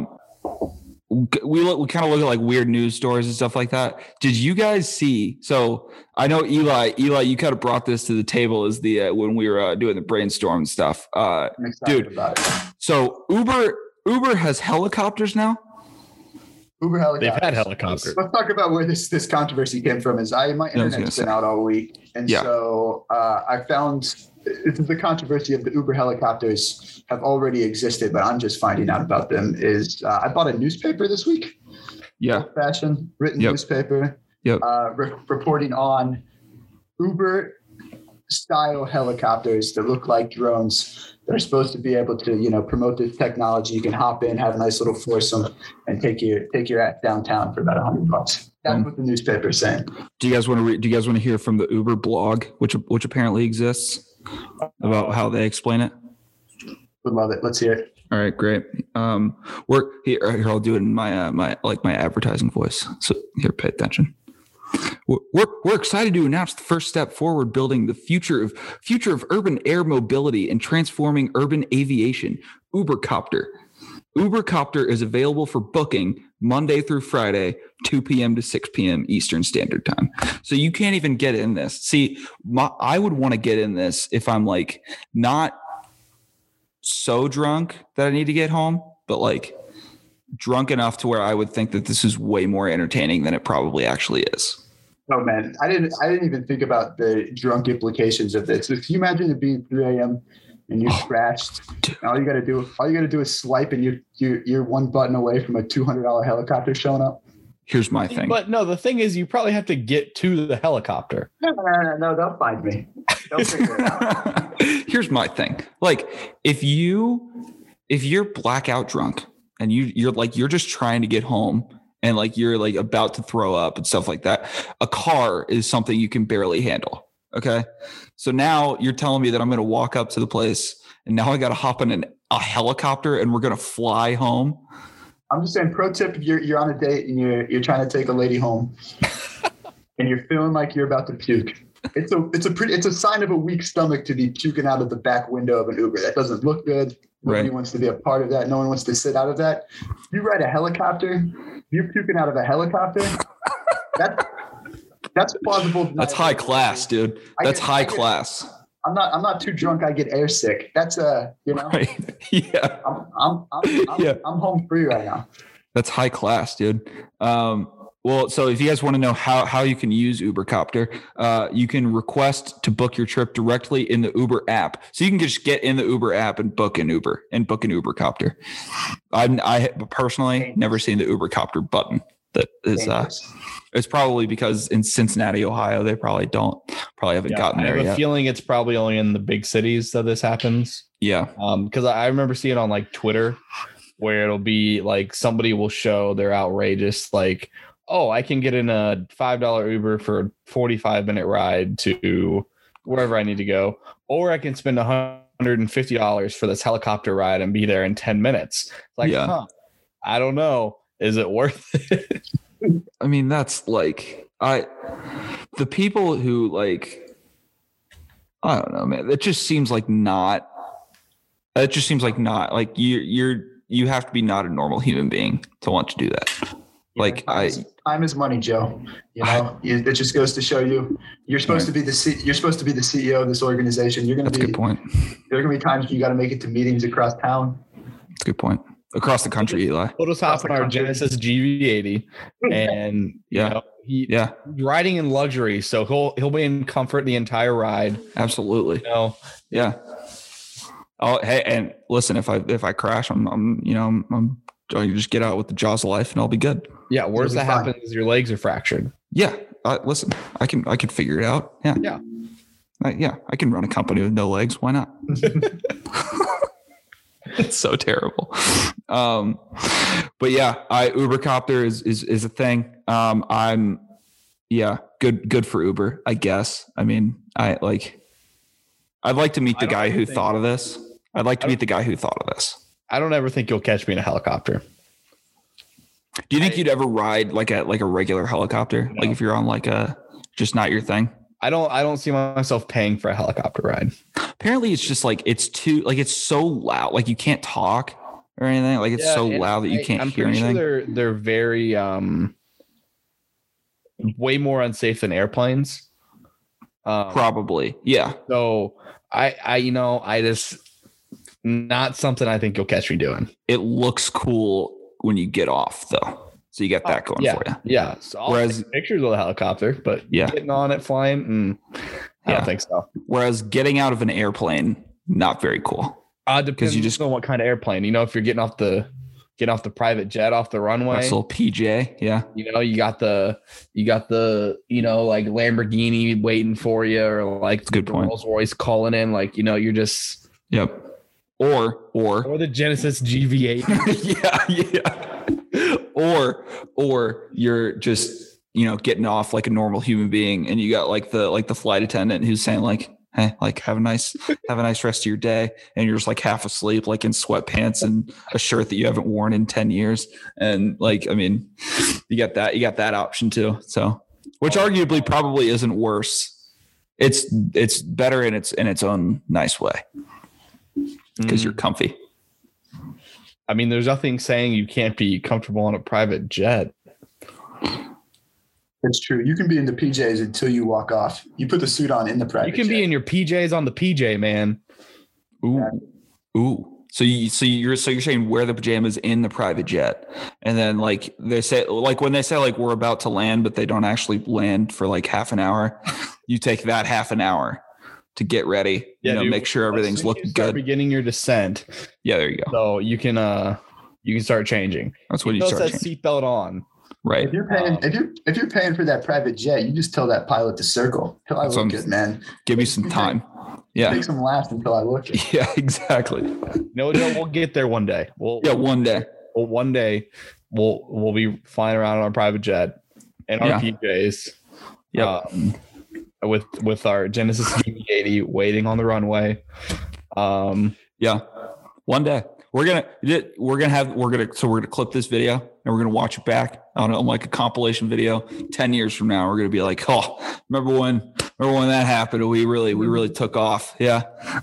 we kind of look at like weird news stories and stuff like that. Did you guys see? So I know Eli, you kind of brought this to the table as the when we were doing the brainstorm and stuff. I'm excited about it. So Uber has helicopters now. Uber helicopters. They've had helicopters. Let's talk about where this controversy came from. My internet's been out all week, and so I found the controversy of the Uber helicopters have already existed, but I'm just finding out about them. I bought a newspaper this week. Yeah, fashion written newspaper. Yep. Reporting on Uber style helicopters that look like drones that are supposed to be able to, promote this technology. You can hop in, have a nice little foursome, and take your ass downtown for about $100. That's what the newspaper is saying. Do you guys want to read? Do you guys want to hear from the Uber blog, which apparently exists, about how they explain it? Would love it. Let's hear it. All right, great. We're here. I'll do it in my advertising voice. So here, pay attention. We're excited to announce the first step forward building the future of urban air mobility and transforming urban aviation, Ubercopter. Ubercopter is available for booking Monday through Friday, 2 p.m. to 6 p.m. Eastern Standard Time. So you can't even get in this. See, I would want to get in this if I'm like not so drunk that I need to get home, but like drunk enough to where I would think that this is way more entertaining than it probably actually is. Oh man, I didn't even think about the drunk implications of this. If you imagine it being 3 a.m. and you're crashed, and all you gotta do is swipe, and you're one button away from a $200 helicopter showing up. Here's my thing. But no, the thing is, you probably have to get to the helicopter. No, they'll find me. They'll figure it out. Here's my thing. Like, if you're blackout drunk and you're just trying to get home and like you're like about to throw up and stuff like that, a car is something you can barely handle. Okay. So now you're telling me that I'm going to walk up to the place and now I got to hop in a helicopter and we're going to fly home. I'm just saying, pro tip, if you're on a date and you're trying to take a lady home and you're feeling like you're about to puke. It's a sign of a weak stomach to be puking out of the back window of an Uber. That doesn't look good. Nobody wants to be a part of that. No one wants to sit out of that. You ride a helicopter, you're puking out of a helicopter. That's plausible. That's high class, dude. That's high class. I'm not too drunk. I get air sick. That's right. Yeah. I'm home free right now. That's high class, dude. Well, so if you guys want to know how you can use Ubercopter, you can request to book your trip directly in the Uber app. So you can just get in the Uber app and book an Uber and book an Ubercopter. I personally never seen the Ubercopter button. That is, it's probably because in Cincinnati, Ohio, they probably haven't gotten there yet. I have a feeling it's probably only in the big cities that this happens. Yeah. Because I remember seeing on like Twitter where it'll be like somebody will show their outrageous like, oh, I can get in a $5 Uber for a 45-minute ride to wherever I need to go, or I can spend $150 for this helicopter ride and be there in 10 minutes. Like, I don't know. Is it worth it? I mean, that's like, The people who like, I don't know, man. It just seems like not. It just seems like not like you have to be not a normal human being to want to do that. Like time is money, Joe. You know, it just goes to show you're supposed to be the CEO of this organization. That's a good point. There are gonna be times you got to make it to meetings across town. That's a good point. Across the country, Eli. Put us hop on our Genesis GV80, and he's riding in luxury, so he'll be in comfort the entire ride. Absolutely. Yeah. Oh, hey, and listen, if I crash, I'm you just get out with the jaws of life, and I'll be good. Yeah, worst that happens is your legs are fractured. Yeah, listen, I can figure it out. Yeah. I can run a company with no legs. Why not? It's so terrible. But yeah, Ubercopter is a thing. Good for Uber, I guess. I mean, I'd like to meet the guy who thought of this. I'd like to meet the guy who thought of this. I don't ever think you'll catch me in a helicopter. Do you think you'd ever ride like a regular helicopter? No. Like if you're on like just not your thing? I don't see myself paying for a helicopter ride. Apparently it's just like it's so loud. Like you can't talk or anything. Like it's so loud that you can't hear anything. Sure they're very way more unsafe than airplanes. Probably. Yeah. So I just not something I think you'll catch me doing. It looks cool when you get off though. So you got that going for you. Yeah. So I'll take pictures of the helicopter, but getting on it, flying, I don't think so. Whereas getting out of an airplane, not very cool. Depends you just know what kind of airplane. You know, if you're getting off the private jet off the runway. That's a little PJ, yeah. You know, you got the like Lamborghini waiting for you, or like the Rolls Royce calling in, like, you're just Or the Genesis GV8. Or you're just, getting off like a normal human being, and you got like the flight attendant who's saying like, hey, like have a nice rest of your day. And you're just like half asleep, like in sweatpants and a shirt that you haven't worn in 10 years. And like, I mean, you got that option too. So, which arguably probably isn't worse. It's better in its own nice way because you're comfy. I mean, there's nothing saying you can't be comfortable on a private jet. It's true. You can be in the PJs until you walk off. You put the suit on in the private jet. You can be in your PJs on the PJ, man. Ooh. So you're saying wear the pajamas in the private jet, and then like they say, like when they say like we're about to land, but they don't actually land for like half an hour, you take that half an hour to get ready. Make sure everything's looking good. Beginning your descent. Yeah, there you go. So you can start changing. That's when you start changing. Seatbelt on. Right. If you're paying for that private jet, you just tell that pilot to circle. Till I look good, man. Give me some time. Yeah. Take some laughs until I look it. Yeah, exactly. No, we'll get there one day. One day. Well, one day we'll be flying around on our private jet and our PJs. Yeah. With our Genesis GV80 waiting on the runway. One day we're gonna clip this video and we're gonna watch it back on like a compilation video 10 years from now. We're gonna be like, oh, remember when that happened? We really took off. Yeah.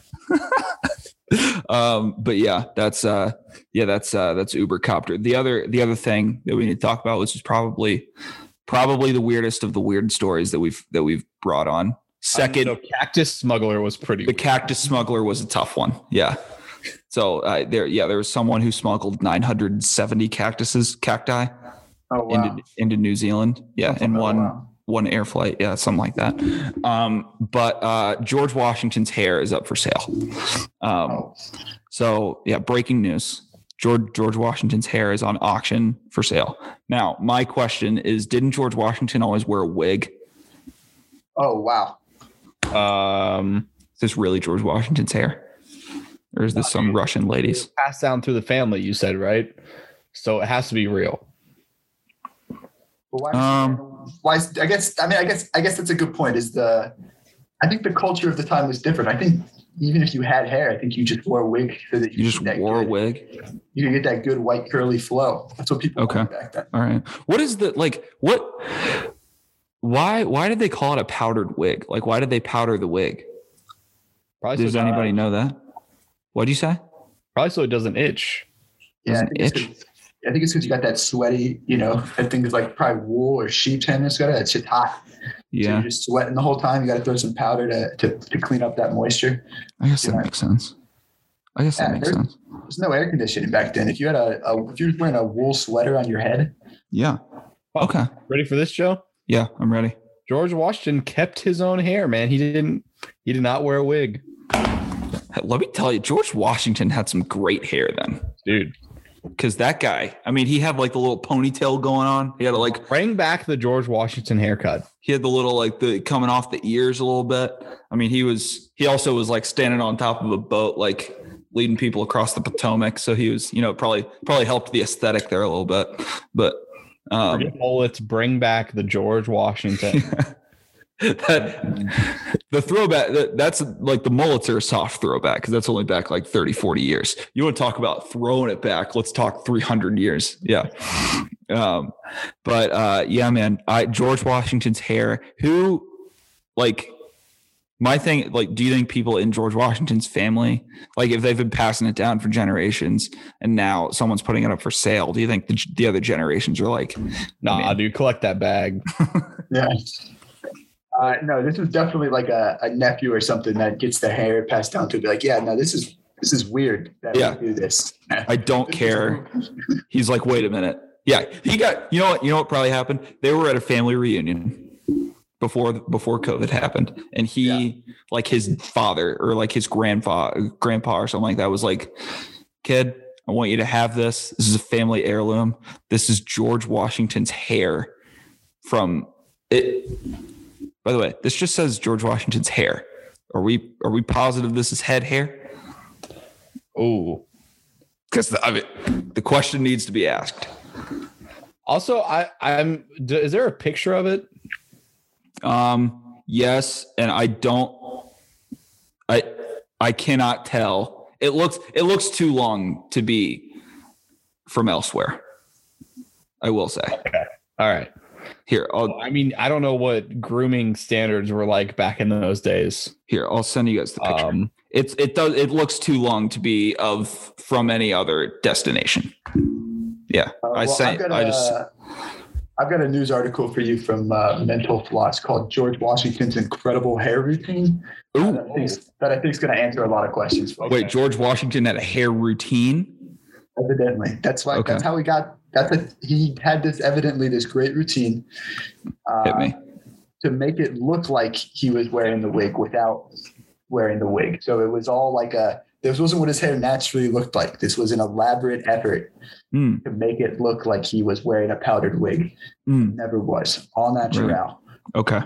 But yeah, that's Ubercopter. The other thing that we need to talk about, which is probably the weirdest of the weird stories that we've brought on. Second, Cactus Smuggler was pretty. The Cactus Smuggler was a tough one. Yeah. So there was someone who smuggled 970 cacti into New Zealand. Yeah, in one air flight. Yeah, something like that. But George Washington's hair is up for sale. So yeah, breaking news. George Washington's hair is on auction for sale. Now, my question is, didn't George Washington always wear a wig? Oh, wow. Is this really George Washington's hair? Or is this some Russian ladies? Passed down through the family, you said, right? So it has to be real. Well, why? I guess that's a good point. I think the culture of the time was different. I think even if you had hair, I think you just wore a wig so that you just wore a wig. You could get that good white curly flow. That's what people wanted back then. All right. What is the Why did they call it a powdered wig? Like, why did they powder the wig? Probably Does so anybody know that? What'd you say? Probably so it doesn't itch. Yeah, Doesn't itch? I think it's because you got that sweaty, that thing is like probably wool or sheep's hair in this guy. That shit's hot. So Yeah, you're just sweating the whole time. You got to throw some powder to clean up that moisture. I guess that makes sense. Makes sense. There's no air conditioning back then. If you had if you were wearing a wool sweater on your head. Yeah. Okay. Ready for this, Joe? Yeah, I'm ready. George Washington kept his own hair, man. He did not wear a wig. Let me tell you, George Washington had some great hair then, dude. Because that guy, I mean, he had like the little ponytail going on. He had to like bring back the George Washington haircut. He had the little like the coming off the ears a little bit. I mean, he also was like standing on top of a boat, like leading people across the Potomac. So he was, probably helped the aesthetic there a little bit. But let's bring back the George Washington. The throwback, that's like the mullets are a soft throwback because that's only back like 30, 40 years. You want to talk about throwing it back? Let's talk 300 years. Yeah. Yeah, man, George Washington's hair, who like my thing, like, do you think people in George Washington's family, like if they've been passing it down for generations and now someone's putting it up for sale, do you think the other generations are like, nah, dude, collect that bag? Yeah. No, this is definitely like a nephew or something that gets the hair passed down to be like, yeah, no, this is weird that we do this. I don't care. He's like, wait a minute. Yeah, he got, you know what probably happened? They were at a family reunion before COVID happened. And he, like his father or like his grandpa or something like that was like, kid, I want you to have this. This is a family heirloom. This is George Washington's hair from it. By the way, this just says George Washington's hair. Are we positive this is head hair? Oh, because the question needs to be asked. Also, is there a picture of it? Yes, and I cannot tell. It looks too long to be from elsewhere. I will say. Okay. All right. Here, I don't know what grooming standards were like back in those days. Here, I'll send you guys the picture. It looks too long to be from any other destination. Yeah, I've got a news article for you from Mental Floss called "George Washington's Incredible Hair Routine." That I think is going to answer a lot of questions. Okay. Wait, George Washington had a hair routine? Evidently, that's why. Okay. That's how he got. He had this great routine Hit me. to make it look like he was wearing the wig without wearing the wig. So it was all like this wasn't what his hair naturally looked like. This was an elaborate effort to make it look like he was wearing a powdered wig. Never was. All natural. Right. Okay.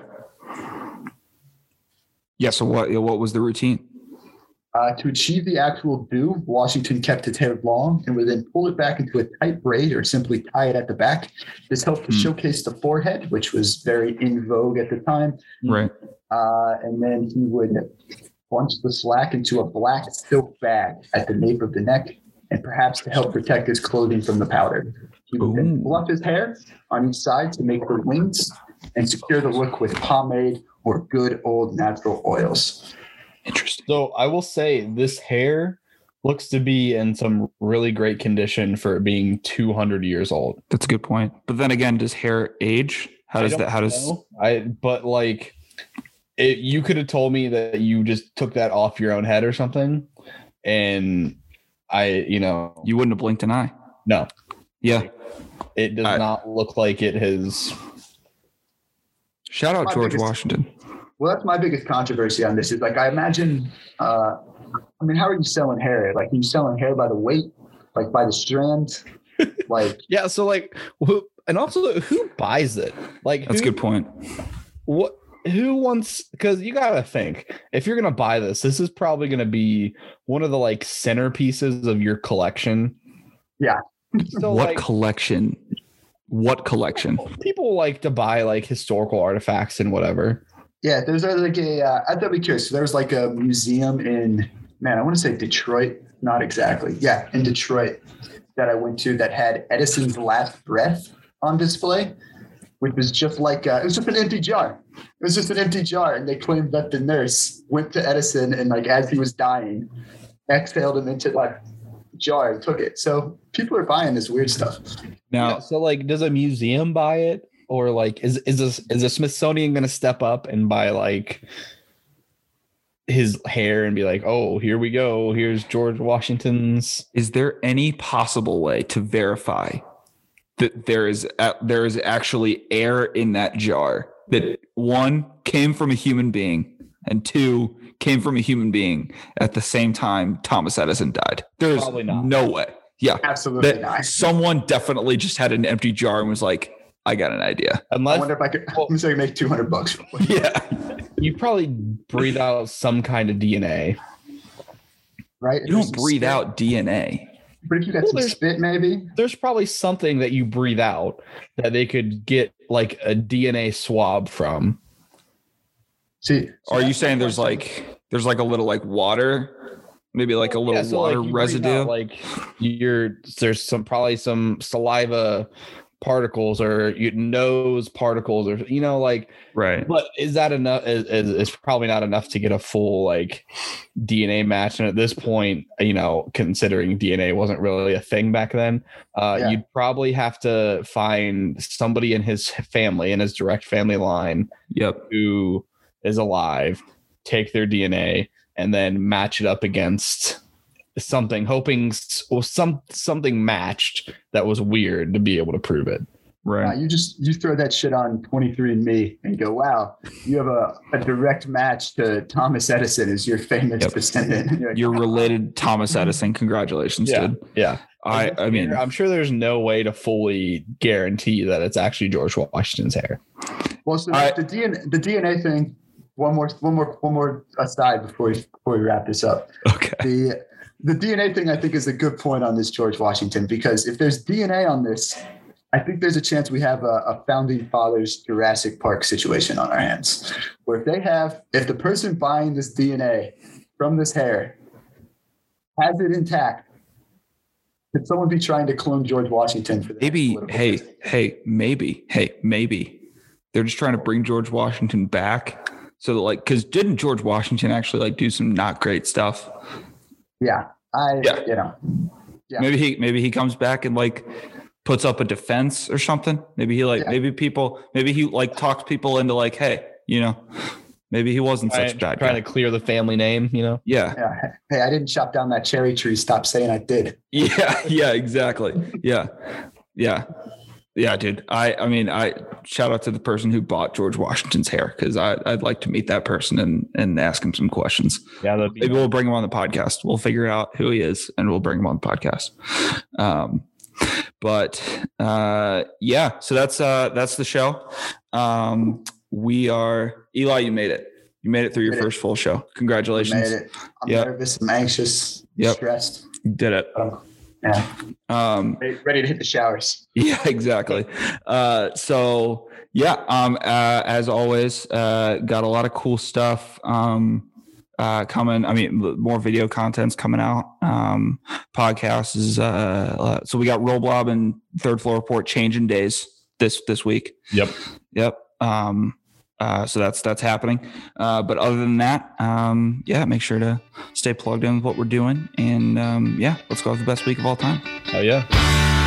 Yeah. So what was the routine? To achieve the actual do, Washington kept his hair long and would then pull it back into a tight braid or simply tie it at the back. This helped to showcase the forehead, which was very in vogue at the time. Right. And then he would bunch the slack into a black silk bag at the nape of the neck, and perhaps to help protect his clothing from the powder. He would then fluff his hair on each side to make the wings and secure the look with pomade or good old natural oils. Interesting. So I will say this hair looks to be in some really great condition for it being 200 years old. That's a good point. But then again, does hair age? You could have told me that you just took that off your own head or something, and you wouldn't have blinked an eye. No. Yeah. It does not look like it has. Shout out George Washington. Well, that's my biggest controversy on this is like, I imagine, how are you selling hair? Like, are you selling hair by the weight, like by the strand? Like, yeah. So like, and also who buys it? Like, that's a good point. Who wants, because you got to think, if you're going to buy this is probably going to be one of the like centerpieces of your collection. Yeah. So, what collection? What collection? People like to buy like historical artifacts and whatever. Yeah, there's like I'd be curious. So there's like a museum in, I want to say Detroit, not exactly. Yeah, in Detroit that I went to that had Edison's last breath on display. which was just like it was just an empty jar. It was just an empty jar, and they claimed that the nurse went to Edison and like as he was dying, exhaled him into like jar and took it. So people are buying this weird stuff. Now, Yeah, so like, does a museum buy it, or like, is the Smithsonian going to step up and buy like his hair and be like, oh, here we go, here's George Washington's? is there any possible way to verify that there is actually air in that jar that one came from a human being and two came from a human being at the same time Thomas Edison died? There's Probably not. no way. Yeah, Absolutely that not. someone definitely just had an empty jar and was like, I got an idea. I Unless wonder if I could. Let me say, make $200. Yeah, you probably breathe out some kind of DNA. Right? you don't breathe out DNA. But if you got Well, some there's- spit, maybe. There's probably something that you breathe out that they could get like a DNA swab from. See, Are you saying there's like a little like water, maybe like a little Yeah, so, water like, you breathe residue? out, like there's probably some saliva particles or your nose particles, or like, Right. but is that enough? Is probably not enough to get a full like DNA match. And at this point, considering DNA wasn't really a thing back then, Yeah. you'd probably have to find somebody in his family, in his direct family line, Yep. who is alive, take their DNA and then match it up against something, hoping something matched that was weird to be able to prove it. Right. you throw that shit on 23andMe and go, wow, you have a direct match to Thomas Edison as your famous Yep. descendant. And you're like, You're related to Thomas Edison. Congratulations, dude. Yeah. I mean, I'm sure there's no way to fully guarantee that it's actually George Washington's hair. well, so I- the DNA thing. One more aside before we wrap this up. okay. The DNA thing, I think, is a good point on this George Washington, because if there's DNA on this, I think there's a chance we have a founding fathers Jurassic Park situation on our hands, where if the person buying this DNA from this hair has it intact, could someone be trying to clone George Washington for the Maybe, next political system? maybe they're just trying to bring George Washington back. So that, like, because didn't George Washington actually like do some not great stuff? Yeah. Yeah. Maybe he comes back and like puts up a defense or something. Maybe he maybe he like talks people into like, hey, maybe he wasn't such a bad Trying guy. to clear the family name, Yeah. Yeah. Hey, I didn't chop down that cherry tree. Stop saying I did. Yeah, exactly. Yeah, dude. I mean, I shout out to the person who bought George Washington's hair, because I'd like to meet that person and ask him some questions. Yeah, Maybe we'll bring him on the podcast. We'll figure out who he is and we'll bring him on the podcast. Yeah. So that's the show. We are Eli. You made it. You made it through your first full show. Congratulations. Made it. I'm Yep. nervous. I'm anxious. Yep. Stressed. You did it. Yeah. Ready to hit the showers. Yeah, exactly. As always, got a lot of cool stuff coming. I mean, more video content's coming out. Podcasts is so we got Roll Blob and Third Floor Report changing days this week. Yep. So that's happening. But other than that, make sure to stay plugged in with what we're doing. And let's go have the best week of all time. Oh yeah.